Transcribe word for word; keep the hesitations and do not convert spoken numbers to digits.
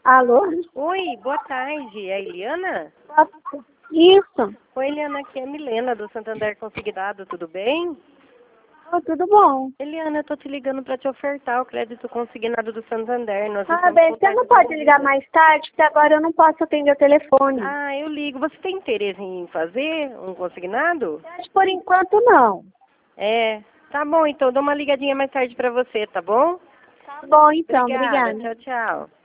Alô? Oi, boa tarde. É a Eliana? Isso. Oi, Eliana, aqui é a Milena, do Santander Consignado, tudo bem? Oh, tudo bom. Eliana, eu tô te ligando para te ofertar o crédito consignado do Santander. Nós Ah, estamos bem, com você não pode ligar mais tarde, porque agora eu não posso atender o telefone. Ah, eu ligo. Você tem interesse em fazer um consignado? Mas por enquanto não. É. Tá bom, então. Dou uma ligadinha mais tarde para você, tá bom? Tá bom, então. Obrigada. Obrigada. Tchau, tchau.